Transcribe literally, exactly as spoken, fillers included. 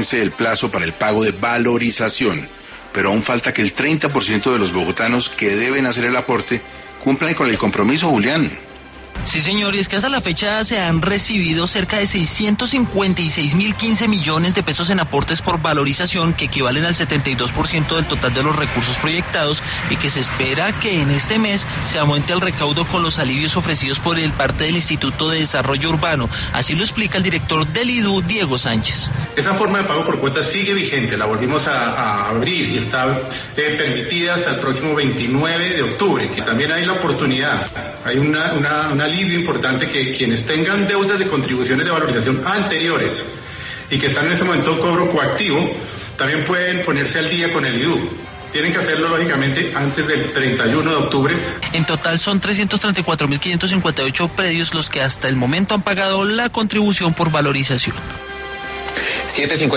vence el plazo para el pago de valorización, pero aún falta que el treinta por ciento de los bogotanos que deben hacer el aporte cumplan con el compromiso, Julián. Sí, señor, y es que hasta la fecha se han recibido cerca de seiscientos cincuenta y seis mil quince millones de pesos en aportes por valorización, que equivalen al setenta y dos por ciento del total de los recursos proyectados, y que se espera que en este mes se aumente el recaudo con los alivios ofrecidos por el parte del Instituto de Desarrollo Urbano. Así lo explica el director del I D U, Diego Sánchez. Esa forma de pago por cuotas sigue vigente, la volvimos a, a abrir y está eh, permitida hasta el próximo veintinueve de octubre, que también hay la oportunidad, hay una, una, una alivio importante, que quienes tengan deudas de contribuciones de valorización anteriores y que están en este momento en cobro coactivo, también pueden ponerse al día con el I D U. Tienen que hacerlo, lógicamente, antes del treinta y uno de octubre. En total son trescientos treinta y cuatro mil quinientos cincuenta y ocho predios los que hasta el momento han pagado la contribución por valorización. siete cincuenta